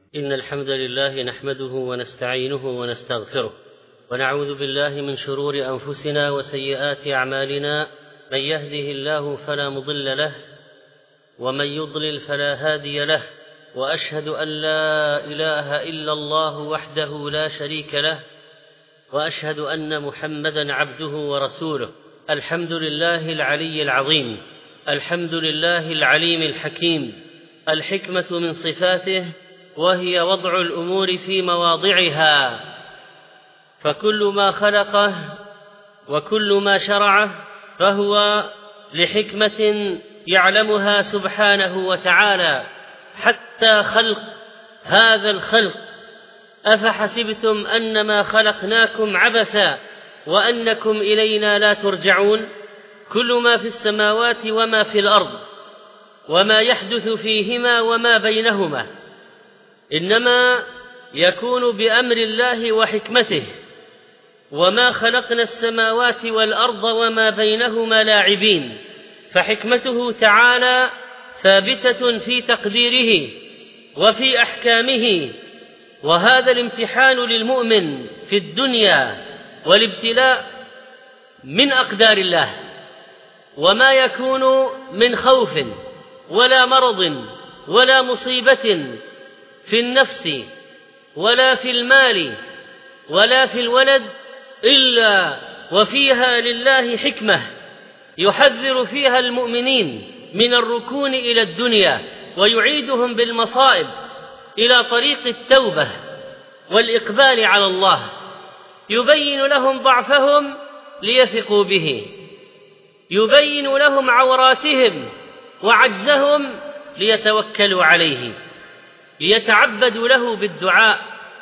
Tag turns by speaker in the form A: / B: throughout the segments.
A: إن الحمد لله نحمده ونستعينه ونستغفره، ونعوذ بالله من شرور أنفسنا وسيئات أعمالنا. من يهده الله فلا مضل له، ومن يضلل فلا هادي له، وأشهد أن لا إله إلا الله وحده لا شريك له، وأشهد أن محمدا عبده ورسوله. الحمد لله العلي العظيم، الحمد لله العليم الحكيم. الحكمة من صفاته، وهي وضع الأمور في مواضعها، فكل ما خلقه وكل ما شرعه فهو لحكمة يعلمها سبحانه وتعالى، حتى خلق هذا الخلق. أفحسبتم أنما خلقناكم عبثا وأنكم إلينا لا ترجعون؟ كل ما في السماوات وما في الأرض وما يحدث فيهما وما بينهما إنما يكون بأمر الله وحكمته، وما خلقنا السماوات والأرض وما بينهما لاعبين. فحكمته تعالى ثابتة في تقديره وفي أحكامه، وهذا الامتحان للمؤمن في الدنيا والابتلاء من أقدار الله. وما يكون من خوف ولا مرض ولا مصيبة في النفس ولا في المال ولا في الولد إلا وفيها لله حكمة يحذر فيها المؤمنين من الركون إلى الدنيا، ويعيدهم بالمصائب إلى طريق التوبة والإقبال على الله. يبين لهم ضعفهم ليثقوا به، يبين لهم عوراتهم وعجزهم ليتوكلوا عليه، ليتعبدوا له بالدعاء،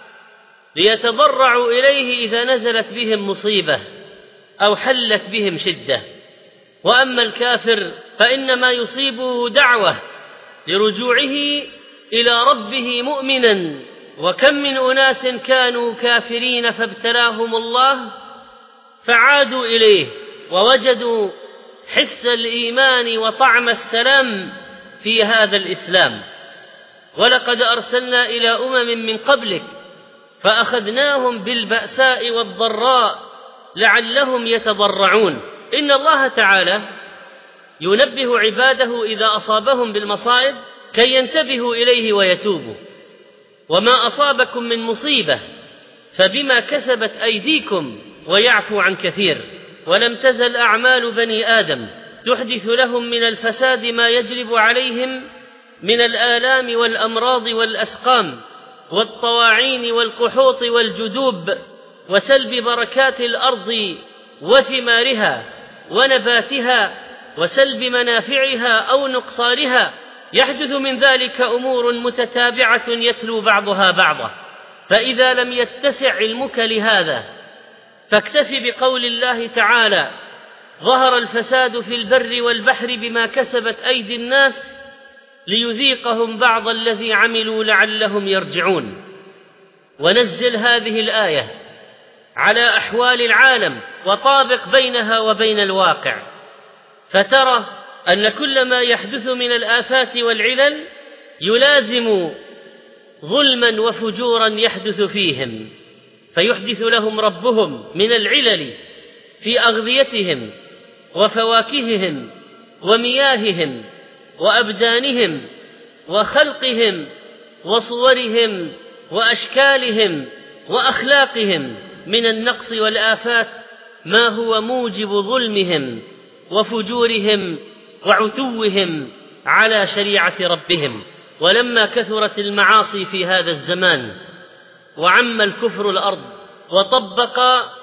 A: ليتضرعوا إليه إذا نزلت بهم مصيبة أو حلت بهم شدة. وأما الكافر فإنما يصيبه دعوة لرجوعه إلى ربه مؤمنا. وكم من أناس كانوا كافرين فابتلاهم الله فعادوا إليه ووجدوا حس الإيمان وطعم السلام في هذا الإسلام. ولقد أرسلنا إلى أمم من قبلك فأخذناهم بالبأساء والضراء لعلهم يتضرعون. إن الله تعالى ينبه عباده إذا أصابهم بالمصائب كي ينتبهوا إليه ويتوبوا. وما أصابكم من مصيبة فبما كسبت أيديكم ويعفو عن كثير. ولم تزل أعمال بني آدم تحدث لهم من الفساد ما يجلب عليهم من الآلام والأمراض والأسقام والطواعين والقحوط والجدوب، وسلب بركات الأرض وثمارها ونباتها، وسلب منافعها أو نقصانها. يحدث من ذلك أمور متتابعة يتلو بعضها بعضا. فإذا لم يتسع علمك لهذا فاكتف بقول الله تعالى: ظهر الفساد في البر والبحر بما كسبت أيدي الناس ليذيقهم بعض الذي عملوا لعلهم يرجعون. ونزل هذه الآية على أحوال العالم وطابق بينها وبين الواقع، فترى أن كل ما يحدث من الآفات والعلل يلازم ظلما وفجورا يحدث فيهم، فيحدث لهم ربهم من العلل في أغذيتهم وفواكههم ومياههم وأبدانهم وخلقهم وصورهم وأشكالهم وأخلاقهم من النقص والآفات ما هو موجب ظلمهم وفجورهم وعتوهم على شريعة ربهم. ولما كثرت المعاصي في هذا الزمان وعم الكفر الأرض وطبق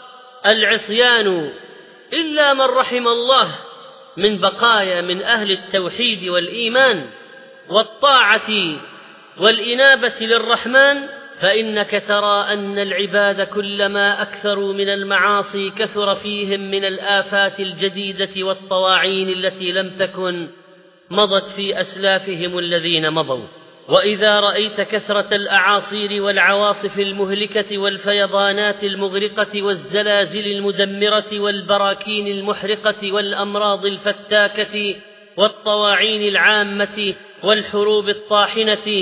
A: العصيان إلا من رحم الله من بقايا من أهل التوحيد والإيمان والطاعة والإنابة للرحمن، فإنك ترى أن العباد كلما أكثروا من المعاصي كثر فيهم من الآفات الجديدة والطواعين التي لم تكن مضت في أسلافهم الذين مضوا. وإذا رأيت كثرة الأعاصير والعواصف المهلكة والفيضانات المغرقة والزلازل المدمرة والبراكين المحرقة والأمراض الفتاكة والطواعين العامة والحروب الطاحنة،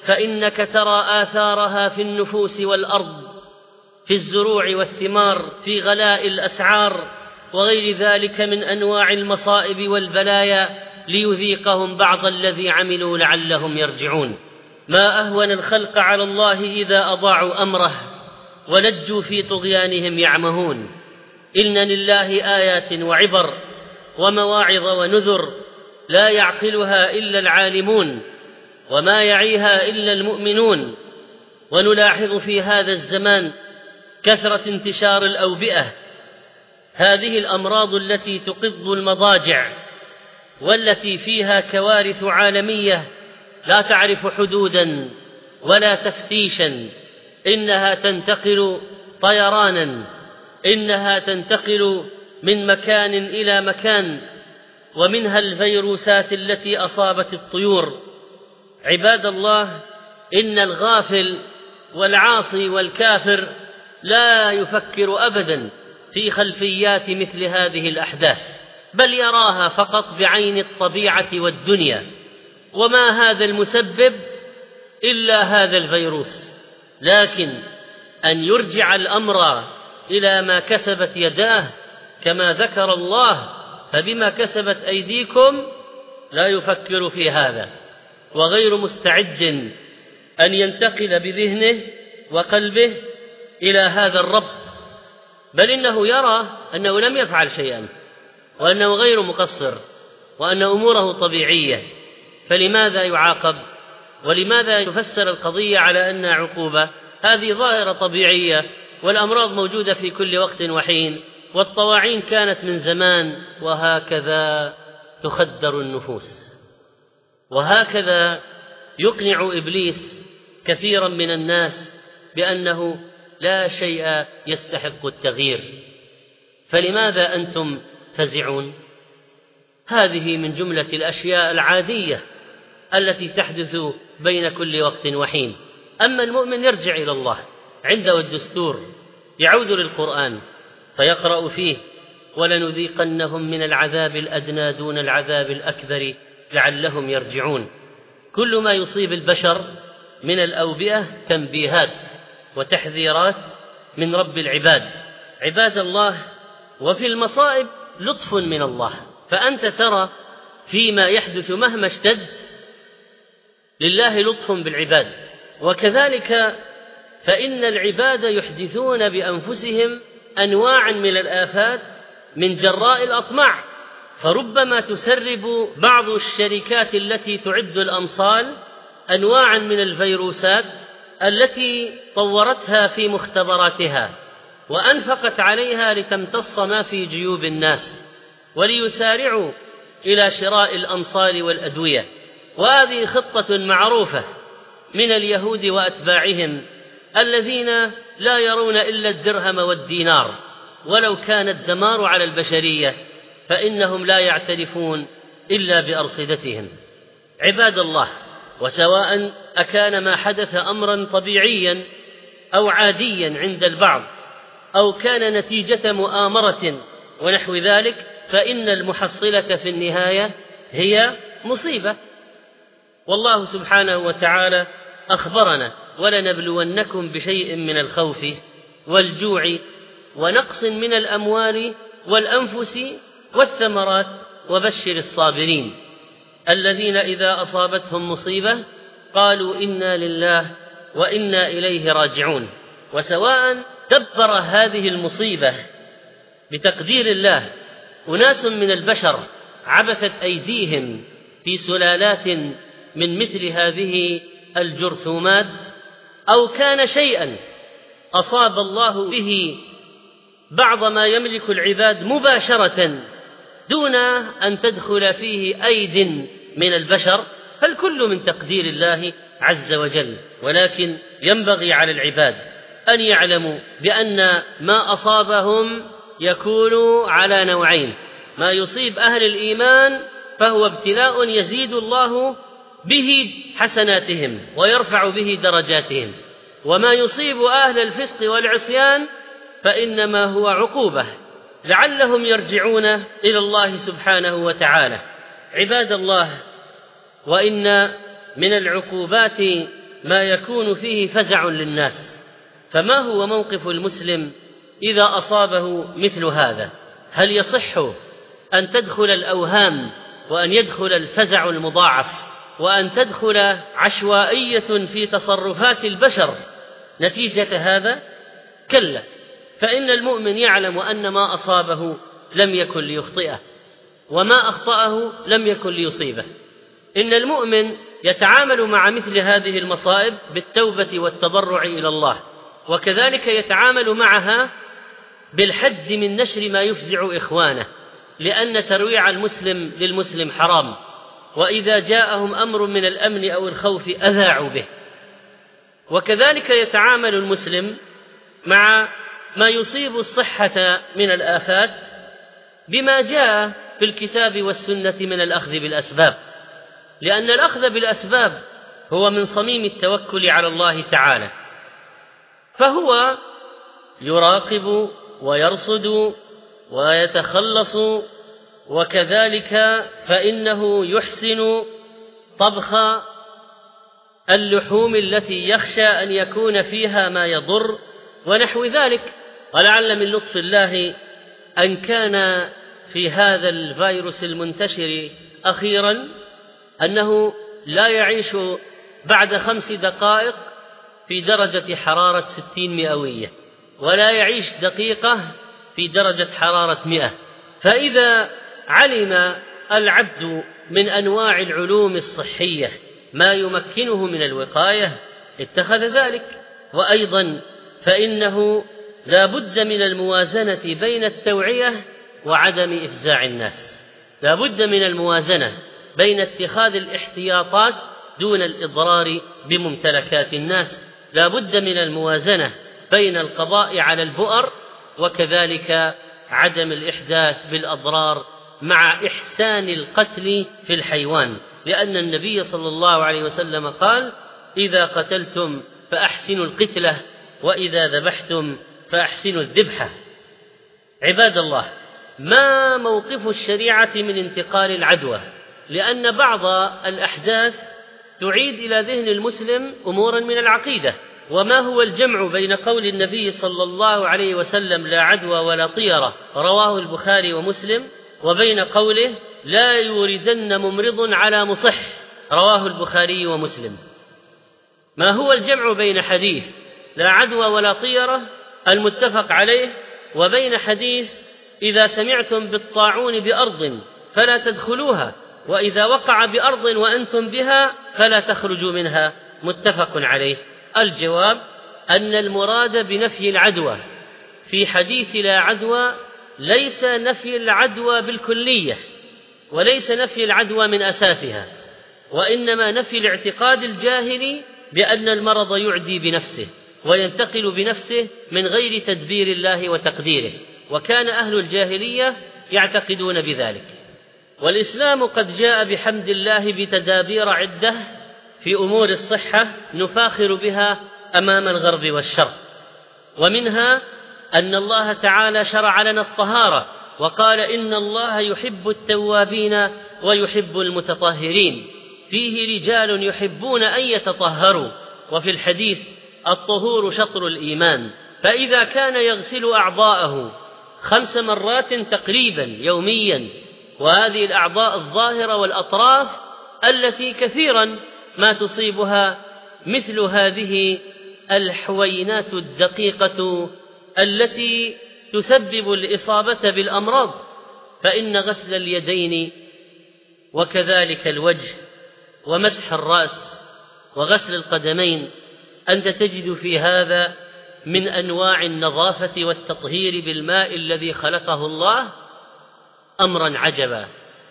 A: فإنك ترى آثارها في النفوس والأرض، في الزروع والثمار، في غلاء الأسعار وغير ذلك من أنواع المصائب والبلايا، ليذيقهم بعض الذي عملوا لعلهم يرجعون. ما أهون الخلق على الله إذا أضاعوا أمره ولجوا في طغيانهم يعمهون. إن لله آيات وعبر ومواعظ ونذر لا يعقلها إلا العالمون وما يعيها إلا المؤمنون. ونلاحظ في هذا الزمان كثرة انتشار الأوبئة، هذه الأمراض التي تقض المضاجع والتي فيها كوارث عالمية لا تعرف حدودا ولا تفتيشا، إنها تنتقل طيرانا، إنها تنتقل من مكان إلى مكان، ومنها الفيروسات التي أصابت الطيور. عباد الله، إن الغافل والعاصي والكافر لا يفكر أبدا في خلفيات مثل هذه الأحداث، بل يراها فقط بعين الطبيعة والدنيا، وما هذا المسبب إلا هذا الفيروس. لكن أن يرجع الأمر إلى ما كسبت يداه كما ذكر الله فبما كسبت أيديكم، لا يفكر في هذا، وغير مستعد أن ينتقل بذهنه وقلبه إلى هذا الربط، بل إنه يرى أنه لم يفعل شيئا وأنه غير مقصر وأن أموره طبيعية، فلماذا يعاقب؟ ولماذا يفسر القضية على أنها عقوبة؟ هذه ظاهرة طبيعية، والأمراض موجودة في كل وقت وحين، والطواعين كانت من زمان، وهكذا تخدر النفوس. وهكذا يقنع إبليس كثيرا من الناس بأنه لا شيء يستحق التغيير، فلماذا أنتم فزعون؟ هذه من جملة الأشياء العادية التي تحدث بين كل وقت وحين. أما المؤمن يرجع إلى الله، عنده الدستور، يعود للقرآن فيقرأ فيه: ولنذيقنهم من العذاب الأدنى دون العذاب الأكبر لعلهم يرجعون. كل ما يصيب البشر من الأوبئة تنبيهات وتحذيرات من رب العباد. عباد الله، وفي المصائب لطف من الله، فأنت ترى فيما يحدث مهما اشتد لله لطف بالعباد، وكذلك فإن العباد يحدثون بأنفسهم أنواعا من الآفات من جراء الأطماع، فربما تسرب بعض الشركات التي تعد الأمصال أنواعا من الفيروسات التي طورتها في مختبراتها وأنفقت عليها لتمتص ما في جيوب الناس وليسارعوا إلى شراء الأمصال والأدوية. وهذه خطة معروفة من اليهود وأتباعهم الذين لا يرون إلا الدرهم والدينار، ولو كان الدمار على البشرية فإنهم لا يعترفون إلا بأرصدتهم. عباد الله، وسواء أكان ما حدث أمرا طبيعيا أو عاديا عند البعض أو كان نتيجة مؤامرة ونحو ذلك، فإن المحصلة في النهاية هي مصيبة. والله سبحانه وتعالى أخبرنا: ولنبلونكم بشيء من الخوف والجوع ونقص من الأموال والأنفس والثمرات وبشر الصابرين الذين إذا أصابتهم مصيبة قالوا إنا لله وإنا إليه راجعون. وسواء دبر هذه المصيبة بتقدير الله أناس من البشر عبثت أيديهم في سلالات من مثل هذه الجرثومات، أو كان شيئا أصاب الله به بعض ما يملك العباد مباشرة دون أن تدخل فيه أيد من البشر، فالكل من تقدير الله عز وجل. ولكن ينبغي على العباد أن يعلموا بأن ما أصابهم يكون على نوعين: ما يصيب أهل الإيمان فهو ابتلاء يزيد الله به حسناتهم ويرفع به درجاتهم، وما يصيب أهل الفسق والعصيان فإنما هو عقوبة لعلهم يرجعون إلى الله سبحانه وتعالى. عباد الله، وإن من العقوبات ما يكون فيه فزع للناس. فما هو موقف المسلم إذا أصابه مثل هذا؟ هل يصح أن تدخل الأوهام وأن يدخل الفزع المضاعف وأن تدخل عشوائية في تصرفات البشر نتيجة هذا؟ كلا، فإن المؤمن يعلم أن ما أصابه لم يكن ليخطئه وما أخطأه لم يكن ليصيبه. إن المؤمن يتعامل مع مثل هذه المصائب بالتوبة والتضرع إلى الله، وكذلك يتعامل معها بالحد من نشر ما يفزع إخوانه، لأن ترويع المسلم للمسلم حرام، وإذا جاءهم أمر من الأمن أو الخوف أذاعوا به. وكذلك يتعامل المسلم مع ما يصيب الصحة من الآفات بما جاء في الكتاب والسنة من الأخذ بالأسباب، لأن الأخذ بالأسباب هو من صميم التوكل على الله تعالى، فهو يراقب ويرصد ويتخلص، وكذلك فإنه يحسن طبخ اللحوم التي يخشى أن يكون فيها ما يضر ونحو ذلك. ولعل من لطف الله أن كان في هذا الفيروس المنتشر أخيرا أنه لا يعيش بعد 5 دقائق في درجة حرارة 60 مئوية، ولا يعيش دقيقة في درجة حرارة 100. فإذا علم العبد من أنواع العلوم الصحية ما يمكنه من الوقاية اتخذ ذلك. وأيضا فإنه لا بد من الموازنة بين التوعية وعدم إفزاع الناس، لا بد من الموازنة بين اتخاذ الاحتياطات دون الإضرار بممتلكات الناس، لا بد من الموازنة بين القضاء على البؤر وكذلك عدم الإحداث بالأضرار مع إحسان القتل في الحيوان، لأن النبي صلى الله عليه وسلم قال: إذا قتلتم فأحسنوا القتلة، وإذا ذبحتم فأحسنوا الذبحة. عباد الله، ما موقف الشريعة من انتقال العدوى؟ لأن بعض الأحداث تعيد إلى ذهن المسلم أمورا من العقيدة. وما هو الجمع بين قول النبي صلى الله عليه وسلم: لا عدوى ولا طيرة، رواه البخاري ومسلم، وبين قوله: لا يوردن ممرض على مصح، رواه البخاري ومسلم؟ ما هو الجمع بين حديث لا عدوى ولا طيرة المتفق عليه وبين حديث إذا سمعتم بالطاعون بأرض فلا تدخلوها، وإذا وقع بأرض وأنتم بها فلا تخرجوا منها، متفق عليه؟ الجواب أن المراد بنفي العدوى في حديث لا عدوى ليس نفي العدوى بالكلية، وليس نفي العدوى من أساسها، وإنما نفي الاعتقاد الجاهلي بأن المرض يعدي بنفسه وينتقل بنفسه من غير تدبير الله وتقديره، وكان أهل الجاهلية يعتقدون بذلك. والإسلام قد جاء بحمد الله بتدابير عدة في أمور الصحة نفاخر بها أمام الغرب والشرق، ومنها أن الله تعالى شرع لنا الطهارة وقال: إن الله يحب التوابين ويحب المتطهرين، فيه رجال يحبون أن يتطهروا، وفي الحديث: الطهور شطر الإيمان. فإذا كان يغسل أعضاءه 5 مرات تقريبا يوميا، وهذه الأعضاء الظاهرة والأطراف التي كثيرا ما تصيبها مثل هذه الحوينات الدقيقة التي تسبب الإصابة بالأمراض، فإن غسل اليدين وكذلك الوجه ومسح الرأس وغسل القدمين أنت تجد في هذا من أنواع النظافة والتطهير بالماء الذي خلقه الله أمرا عجبا.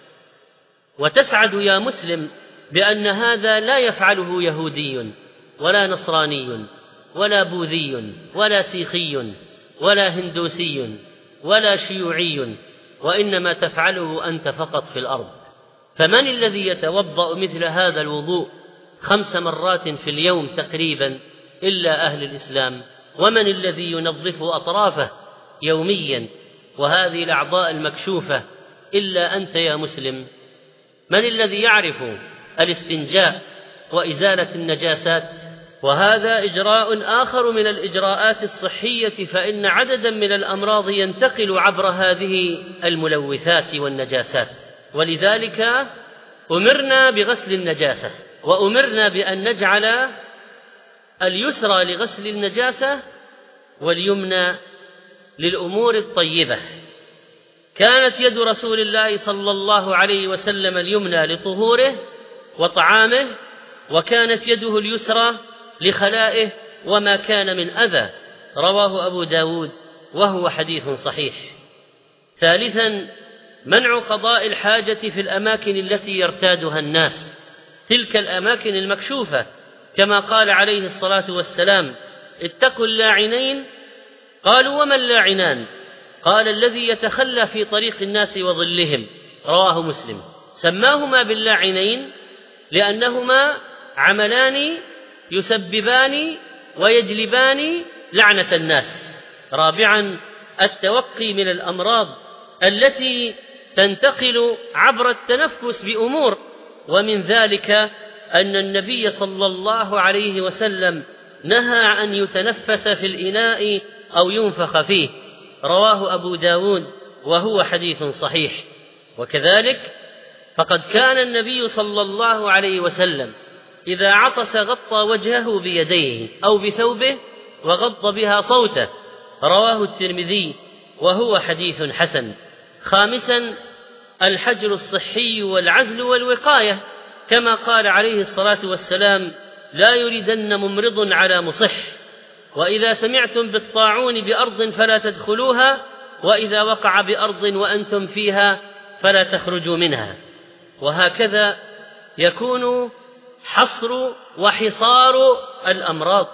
A: وتسعد يا مسلم بأن هذا لا يفعله يهودي ولا نصراني ولا بوذي ولا سيخي ولا هندوسي ولا شيوعي، وإنما تفعله أنت فقط في الأرض. فمن الذي يتوضأ مثل هذا الوضوء 5 مرات في اليوم تقريبا إلا أهل الإسلام؟ ومن الذي ينظف أطرافه يوميا وهذه الأعضاء المكشوفة إلا أنت يا مسلم؟ من الذي يعرف الاستنجاء وإزالة النجاسات وهذا إجراء آخر من الإجراءات الصحية، فإن عددا من الأمراض ينتقل عبر هذه الملوثات والنجاسات، ولذلك أمرنا بغسل النجاسة، وأمرنا بأن نجعل اليسرى لغسل النجاسة واليمنى للأمور الطيبة. كانت يد رسول الله صلى الله عليه وسلم اليمنى لطهوره وطعامه، وكانت يده اليسرى لخلائه وما كان من أذى، رواه أبو داود وهو حديث صحيح. ثالثا، منع قضاء الحاجة في الأماكن التي يرتادها الناس، تلك الأماكن المكشوفة، كما قال عليه الصلاة والسلام: اتقوا اللاعنين. قالوا: وما اللاعنان؟ قال: الذي يتخلى في طريق الناس وظلهم، رواه مسلم. سماهما باللاعنين لأنهما عملان يسببان ويجلبان لعنة الناس. رابعا، التوقي من الأمراض التي تنتقل عبر التنفس بأمور، ومن ذلك أن النبي صلى الله عليه وسلم نهى أن يتنفس في الإناء أو ينفخ فيه، رواه أبو داود وهو حديث صحيح. وكذلك فقد كان النبي صلى الله عليه وسلم إذا عطس غطى وجهه بيديه أو بثوبه وغض بها صوته، رواه الترمذي وهو حديث حسن. خامسا، الحجر الصحي والعزل والوقاية، كما قال عليه الصلاة والسلام: لا يردن ممرض على مصح، وإذا سمعتم بالطاعون بأرض فلا تدخلوها، وإذا وقع بأرض وأنتم فيها فلا تخرجوا منها. وهكذا يكون حصر وحصار الأمراض.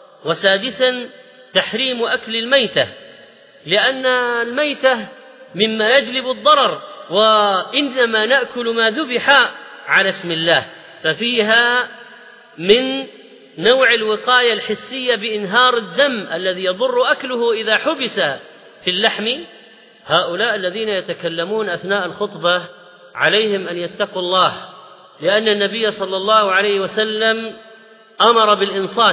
A: وسادسا، تحريم أكل الميتة، لأن الميتة مما يجلب الضرر، وإنما نأكل ما ذبح على اسم الله، ففيها من نوع الوقاية الحسية بإنهار الدم الذي يضر أكله إذا حبس في اللحم. هؤلاء الذين يتكلمون أثناء الخطبة عليهم أن يتقوا الله، لأن النبي صلى الله عليه وسلم أمر بالإنصات،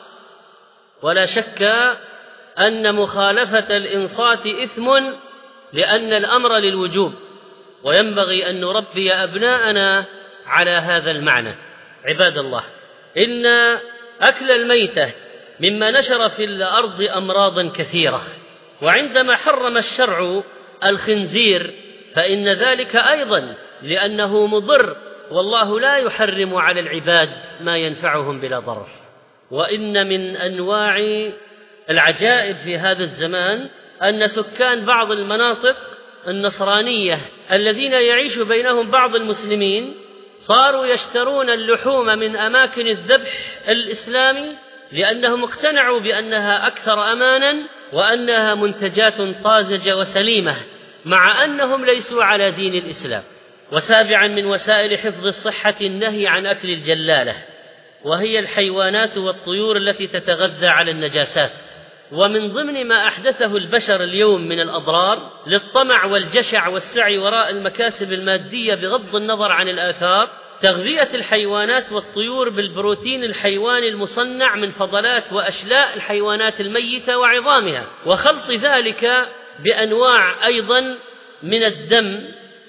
A: ولا شك أن مخالفة الإنصات إثم، لأن الأمر للوجوب، وينبغي أن نربي أبناءنا على هذا المعنى. عباد الله، إن أكل الميتة مما نشر في الأرض أمراض كثيرة، وعندما حرم الشرع الخنزير فإن ذلك أيضا لأنه مضر، والله لا يحرم على العباد ما ينفعهم بلا ضرر. وإن من أنواع العجائب في هذا الزمان أن سكان بعض المناطق النصرانية الذين يعيش بينهم بعض المسلمين صاروا يشترون اللحوم من أماكن الذبح الإسلامي، لأنهم اقتنعوا بأنها أكثر أمانا وأنها منتجات طازجة وسليمة، مع أنهم ليسوا على دين الإسلام. وسابعا، من وسائل حفظ الصحة النهي عن أكل الجلالة، وهي الحيوانات والطيور التي تتغذى على النجاسات. ومن ضمن ما أحدثه البشر اليوم من الأضرار للطمع والجشع والسعي وراء المكاسب المادية بغض النظر عن الآثار، تغذية الحيوانات والطيور بالبروتين الحيواني المصنع من فضلات وأشلاء الحيوانات الميتة وعظامها، وخلط ذلك بأنواع أيضا من الدم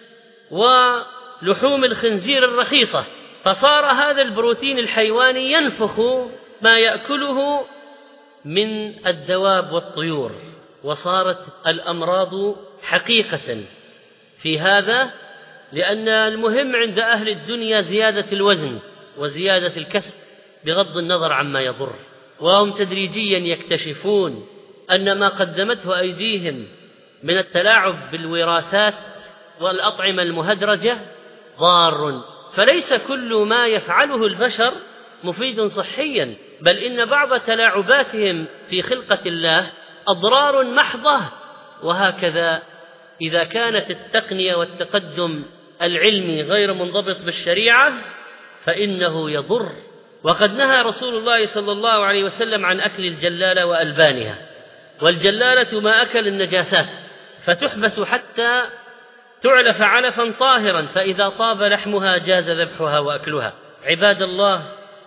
A: ولحوم الخنزير الرخيصة، فصار هذا البروتين الحيواني ينفخ ما يأكله من الدواب والطيور، وصارت الأمراض حقيقة في هذا، لأن المهم عند أهل الدنيا زيادة الوزن وزيادة الكسب بغض النظر عما يضر، وهم تدريجيا يكتشفون أن ما قدمته أيديهم من التلاعب بالوراثات والأطعمة المهدرجة ضار، فليس كل ما يفعله البشر مفيد صحيا، بل إن بعض تلاعباتهم في خلقة الله أضرار محضة. وهكذا إذا كانت التقنية والتقدم العلمي غير منضبط بالشريعة فإنه يضر. وقد نهى رسول الله صلى الله عليه وسلم عن أكل الجلالة وألبانها، والجلالة ما أكل النجاسات، فتحبس حتى تعلف علفا طاهرا، فإذا طاب لحمها جاز ذبحها وأكلها. عباد الله،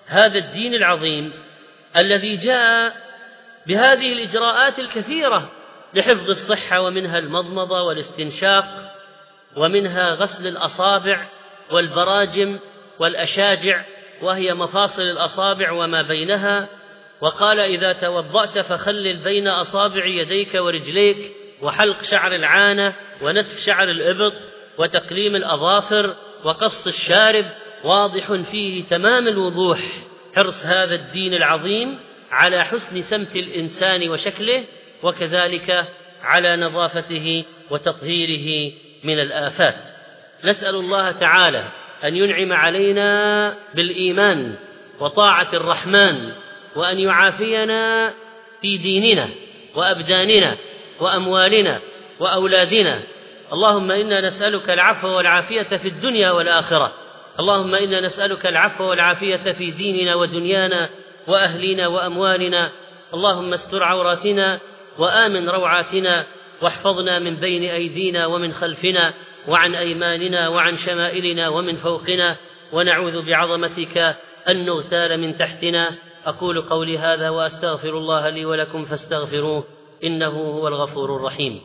A: هذا الدين العظيم الذي جاء بهذه الإجراءات الكثيرة لحفظ الصحة، ومنها المضمضة والاستنشاق، ومنها غسل الأصابع والبراجم والأشاجع وهي مفاصل الأصابع وما بينها، وقال إذا توضأت فخلل بين أصابع يديك ورجليك، وحلق شعر العانة، ونتف شعر الإبط، وتقليم الأظافر، وقص الشارب، واضح فيه تمام الوضوح حرص هذا الدين العظيم على حسن سمت الإنسان وشكله، وكذلك على نظافته وتطهيره من الآفات. نسأل الله تعالى أن ينعم علينا بالإيمان وطاعة الرحمن، وأن يعافينا في ديننا وأبداننا وأموالنا وأولادنا. اللهم إنا نسألك العفو والعافية في الدنيا والآخرة. اللهم إنا نسألك العفو والعافية في ديننا ودنيانا وأهلنا وأموالنا. اللهم استر عوراتنا وآمن روعاتنا، واحفظنا من بين أيدينا ومن خلفنا وعن أيماننا وعن شمائلنا ومن فوقنا، ونعوذ بعظمتك أن نغتال من تحتنا. أقول قولي هذا وأستغفر الله لي ولكم فاستغفروه إنه هو الغفور الرحيم.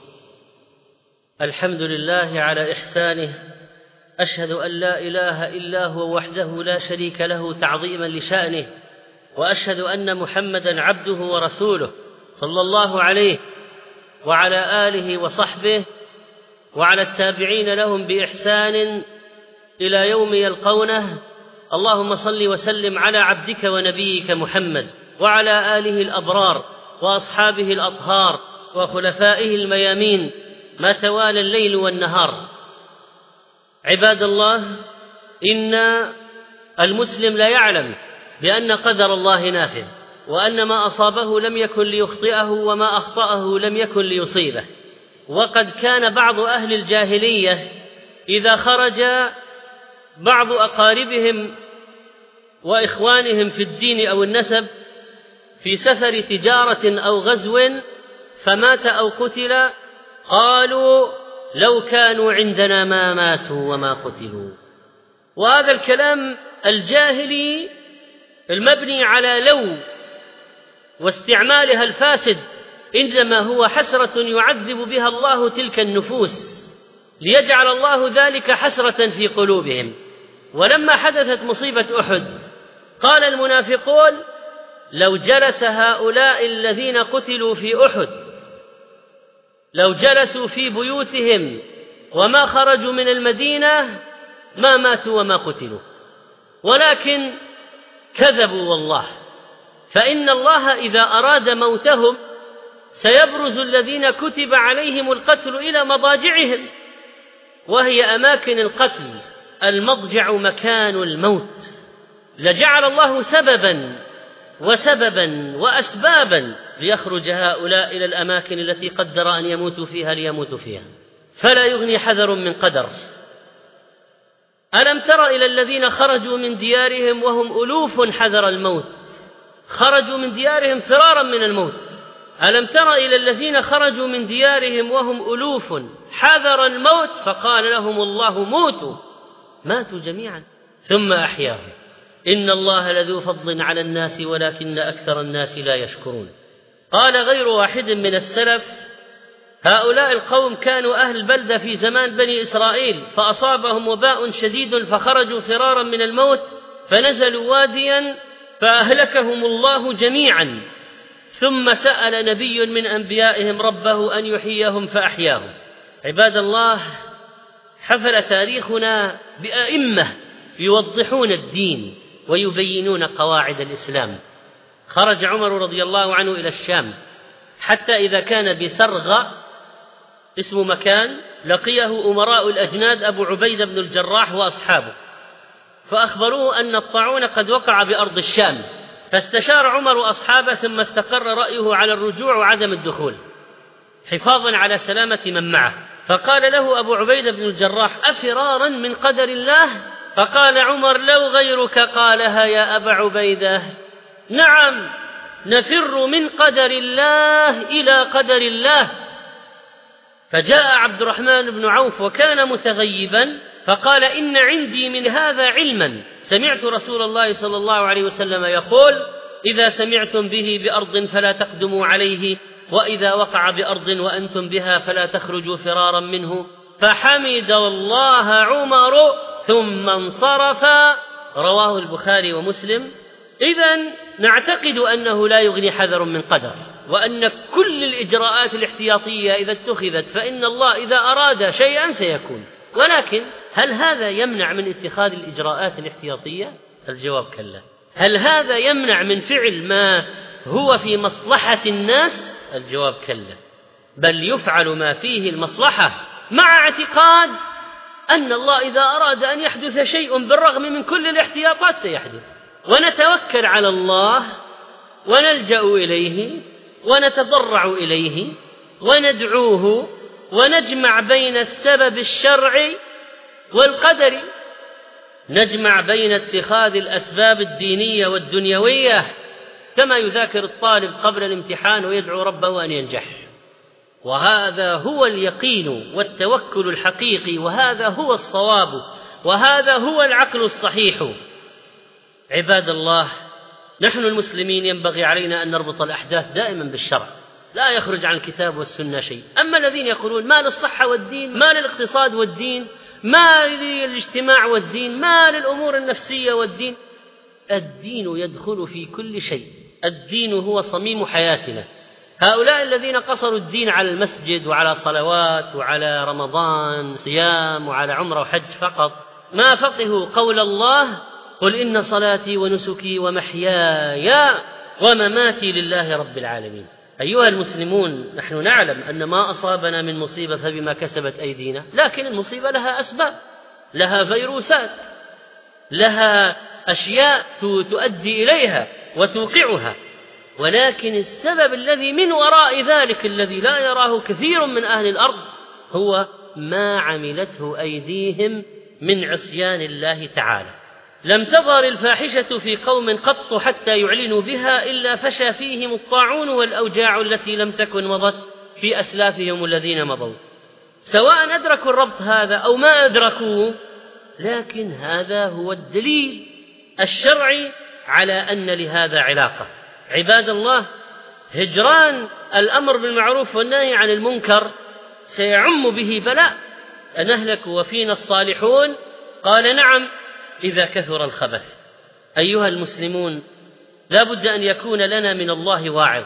A: الحمد لله على إحسانه، أشهد أن لا إله إلا هو وحده لا شريك له تعظيما لشأنه، وأشهد أن محمدا عبده ورسوله صلى الله عليه وعلى آله وصحبه وعلى التابعين لهم بإحسان إلى يوم يلقونه. اللهم صل وسلم على عبدك ونبيك محمد وعلى آله الأبرار وأصحابه الأطهار وخلفائه الميامين ما توالى الليل والنهار. عباد الله، إن المسلم لا يعلم بأن قدر الله نافذ، وأن ما أصابه لم يكن ليخطئه، وما أخطأه لم يكن ليصيبه. وقد كان بعض أهل الجاهلية إذا خرج بعض أقاربهم وإخوانهم في الدين أو النسب في سفر تجارة أو غزو فمات أو قتل، قالوا لو كانوا عندنا ما ماتوا وما قتلوا. وهذا الكلام الجاهلي المبني على لو واستعمالها الفاسد إنما هو حسرة يعذب بها الله تلك النفوس، ليجعل الله ذلك حسرة في قلوبهم. ولما حدثت مصيبة أحد قال المنافقون لو جلس هؤلاء الذين قتلوا في أحد، لو جلسوا في بيوتهم وما خرجوا من المدينة ما ماتوا وما قتلوا، ولكن كذبوا والله. فإن الله إذا أراد موتهم سيبرز الذين كتب عليهم القتل إلى مضاجعهم، وهي أماكن القتل المضجع مكان الموت، لجعل الله سببا وأسبابا ليخرج هؤلاء إلى الأماكن التي قدر أن يموتوا فيها ليموتوا فيها. فلا يغني حذر من قدر. ألم تر إلى الذين خرجوا من ديارهم وهم ألوف حذر الموت، خرجوا من ديارهم فرارا من الموت. ألم تر إلى الذين خرجوا من ديارهم وهم ألوف حذر الموت فقال لهم الله موتوا، ماتوا جميعا ثم أحياهم. إن الله لذو فضل على الناس ولكن أكثر الناس لا يشكرون. قال غير واحد من السلف هؤلاء القوم كانوا أهل بلدة في زمان بني إسرائيل، فأصابهم وباء شديد فخرجوا فرارا من الموت، فنزلوا واديا فأهلكهم الله جميعا، ثم سأل نبي من أنبيائهم ربه أن يحييهم فأحياهم. عباد الله، حفل تاريخنا بأئمة يوضحون الدين ويبينون قواعد الإسلام. خرج عمر رضي الله عنه إلى الشام، حتى إذا كان بسرغة اسم مكان لقيه أمراء الأجناد أبو عبيدة بن الجراح وأصحابه، فأخبروه أن الطاعون قد وقع بأرض الشام، فاستشار عمر أصحابه ثم استقر رأيه على الرجوع وعدم الدخول حفاظا على سلامة من معه. فقال له أبو عبيدة بن الجراح أفرارا من قدر الله؟ فقال عمر لو غيرك قالها يا أبا عبيدة نعم، نفر من قدر الله إلى قدر الله. فجاء عبد الرحمن بن عوف وكان متغيبا فقال إن عندي من هذا علما سمعت رسول الله صلى الله عليه وسلم يقول: إذا سمعتم به بأرض فلا تقدموا عليه، وإذا وقع بأرض وأنتم بها فلا تخرجوا فرارا منه. فحمد الله عمر ثم انصرف. رواه البخاري ومسلم. إذن نعتقد أنه لا يغني حذر من قدر، وأن كل الإجراءات الاحتياطية إذا اتخذت فإن الله إذا أراد شيئا سيكون. ولكن هل هذا يمنع من اتخاذ الإجراءات الاحتياطية؟ الجواب كلا. هل هذا يمنع من فعل ما هو في مصلحة الناس؟ الجواب كلا، بل يفعل ما فيه المصلحة مع اعتقاد أن الله إذا أراد أن يحدث شيء بالرغم من كل الاحتياطات سيحدث. ونتوكل على الله ونلجأ إليه ونتضرع إليه وندعوه، ونجمع بين السبب الشرعي والقدري، نجمع بين اتخاذ الأسباب الدينية والدنيوية، كما يذاكر الطالب قبل الامتحان ويدعو ربه أن ينجح. وهذا هو اليقين والتوكل الحقيقي، وهذا هو الصواب، وهذا هو العقل الصحيح. عباد الله، نحن المسلمين ينبغي علينا أن نربط الأحداث دائما بالشرع، لا يخرج عن الكتاب والسنة شيء. أما الذين يقولون ما للصحة والدين، ما للاقتصاد والدين، ما للاجتماع والدين، ما للأمور النفسية والدين، الدين يدخل في كل شيء، الدين هو صميم حياتنا. هؤلاء الذين قصروا الدين على المسجد وعلى صلوات وعلى رمضان صيام وعلى عمرة وحج فقط، ما فقهوا قول الله: قل إن صلاتي ونسكي ومحياي ومماتي لله رب العالمين. أيها المسلمون، نحن نعلم أن ما أصابنا من مصيبة فبما كسبت أيدينا، لكن المصيبة لها أسباب، لها فيروسات، لها أشياء تؤدي إليها وتوقعها، ولكن السبب الذي من وراء ذلك الذي لا يراه كثير من أهل الأرض هو ما عملته أيديهم من عصيان الله تعالى. لم تظهر الفاحشة في قوم قط حتى يعلنوا بها إلا فشى فيهم الطاعون والأوجاع التي لم تكن مضت في أسلافهم الذين مضوا، سواء أدركوا الربط هذا أو ما أدركوه، لكن هذا هو الدليل الشرعي على أن لهذا علاقة. عباد الله، هجران الأمر بالمعروف والنهي عن المنكر سيعم به بلاء، أنهلك وفينا الصالحون؟ قال نعم، إذا كثر الخبث. أيها المسلمون، لا بد أن يكون لنا من الله واعظ،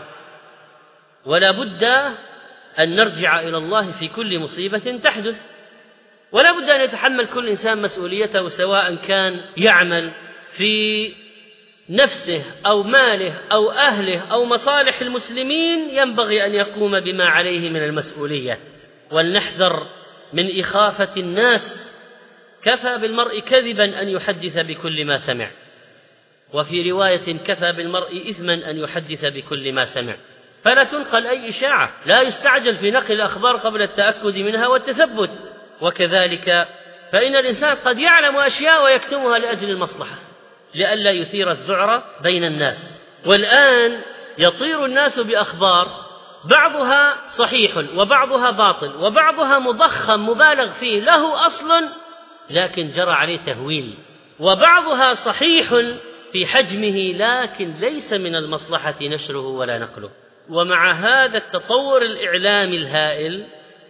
A: ولا بد أن نرجع إلى الله في كل مصيبة تحدث، ولا بد أن يتحمل كل إنسان مسؤوليته، سواء كان يعمل في نفسه أو ماله أو أهله أو مصالح المسلمين، ينبغي أن يقوم بما عليه من المسؤولية. ولنحذر من إخافة الناس، كفى بالمرء كذبا أن يحدث بكل ما سمع، وفي رواية كفى بالمرء إثما أن يحدث بكل ما سمع. فلا تنقل أي إشاعة، لا يستعجل في نقل الأخبار قبل التأكد منها والتثبت. وكذلك فإن الإنسان قد يعلم أشياء ويكتمها لأجل المصلحة، لئلا يثير الذعر بين الناس. والآن يطير الناس بأخبار بعضها صحيح وبعضها باطل وبعضها مضخم مبالغ فيه له أصل لكن جرى عليه تهويل، وبعضها صحيح في حجمه لكن ليس من المصلحة نشره ولا نقله. ومع هذا التطور الإعلامي الهائل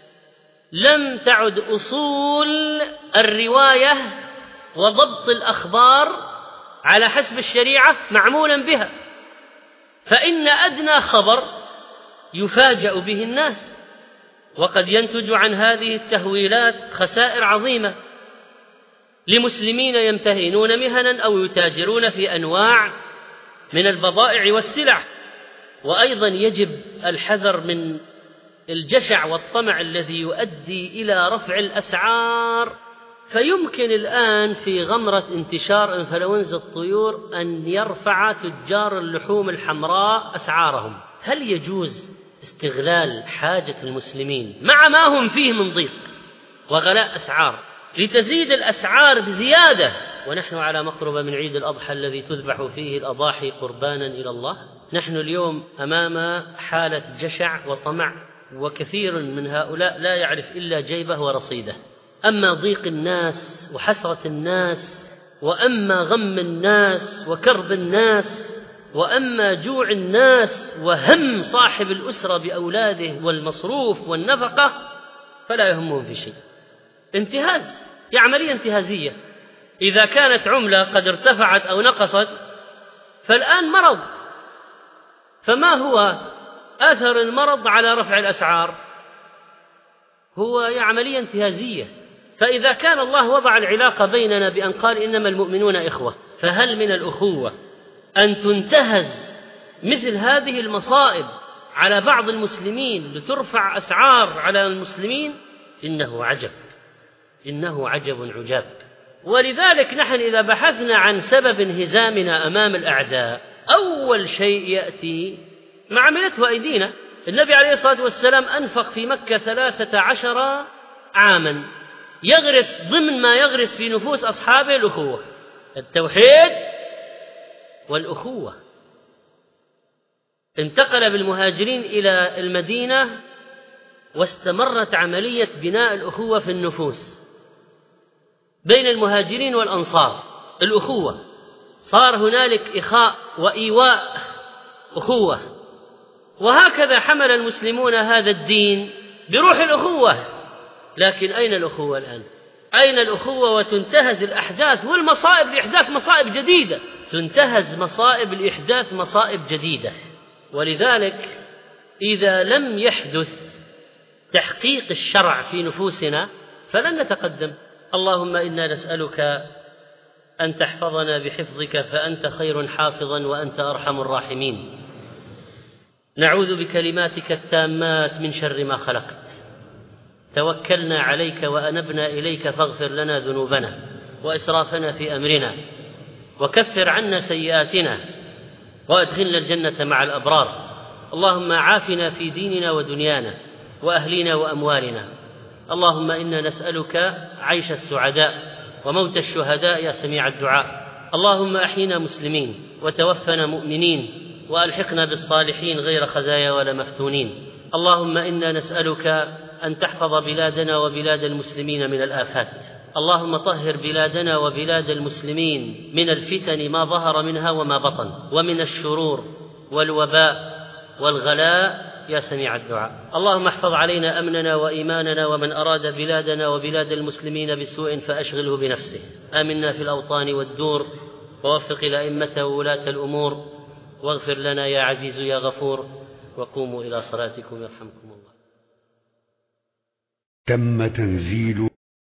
A: لم تعد أصول الرواية وضبط الأخبار على حسب الشريعة معمولا بها، فإن أدنى خبر يفاجأ به الناس، وقد ينتج عن هذه التهويلات خسائر عظيمة لمسلمين يمتهنون مهنا أو يتاجرون في أنواع من البضائع والسلع. وأيضا يجب الحذر من الجشع والطمع الذي يؤدي إلى رفع الأسعار، فيمكن الآن في غمرة انتشار إنفلونزا الطيور أن يرفع تجار اللحوم الحمراء أسعارهم. هل يجوز استغلال حاجة المسلمين مع ما هم فيه من ضيق وغلاء أسعار لتزيد الأسعار بزيادة ونحن على مقربة من عيد الأضحى الذي تذبح فيه الأضاحي قربانا إلى الله؟ نحن اليوم أمام حالة جشع وطمع، وكثير من هؤلاء لا يعرف إلا جيبه ورصيده. أما ضيق الناس وحسرة الناس وأما غم الناس وكرب الناس وأما جوع الناس وهم صاحب الأسرة بأولاده والمصروف والنفقة فلا يهمهم في شيء. انتهاز، عملية انتهازية. إذا كانت عملة قد ارتفعت أو نقصت فالآن مرض، فما هو أثر المرض على رفع الأسعار؟ هو عملية انتهازية. فإذا كان الله وضع العلاقة بيننا بأن قال إنما المؤمنون إخوة، فهل من الأخوة أن تنتهز مثل هذه المصائب على بعض المسلمين لترفع أسعار على المسلمين؟ إنه عجب، إنه عجب عجاب. ولذلك نحن إذا بحثنا عن سبب انهزامنا أمام الأعداء أول شيء يأتي ما عملته أيدينا. النبي عليه الصلاة والسلام أنفق في مكة 13 عاما يغرس ضمن ما يغرس في نفوس أصحابه الأخوة، التوحيد والأخوة. انتقل بالمهاجرين إلى المدينة واستمرت عملية بناء الأخوة في النفوس بين المهاجرين والأنصار. الأخوة صار هنالك إخاء وإيواء، أخوة. وهكذا حمل المسلمون هذا الدين بروح الأخوة. لكن أين الأخوة الآن؟ أين الأخوة؟ وتنتهز الأحداث والمصائب لإحداث مصائب جديدة، تنتهز مصائب لإحداث مصائب جديدة. ولذلك إذا لم يحدث تحقيق الشرع في نفوسنا فلن نتقدم. اللهم إنا نسألك أن تحفظنا بحفظك فأنت خير حافظا وأنت أرحم الراحمين. نعوذ بكلماتك التامات من شر ما خلقت. توكلنا عليك وأنبنا إليك فاغفر لنا ذنوبنا وإسرافنا في أمرنا وكفر عنا سيئاتنا وأدخلنا الجنة مع الأبرار. اللهم عافنا في ديننا ودنيانا وأهلنا وأموالنا. اللهم إنا نسألك عيش السعداء وموت الشهداء يا سميع الدعاء. اللهم أحينا مسلمين وتوفنا مؤمنين وألحقنا بالصالحين غير خزايا ولا مفتونين. اللهم إنا نسألك أن تحفظ بلادنا وبلاد المسلمين من الآفات. اللهم طهر بلادنا وبلاد المسلمين من الفتن ما ظهر منها وما بطن، ومن الشرور والوباء والغلاء يا سميع الدعاء. اللهم احفظ علينا أمننا وإيماننا، ومن أراد بلادنا وبلاد المسلمين بسوء فأشغله بنفسه. آمنا في الأوطان والدور، ووفق الأئمة وولاة الأمور، واغفر لنا يا عزيز يا غفور. وقوموا إلى صلاتكم يرحمكم الله.
B: تم تنزيل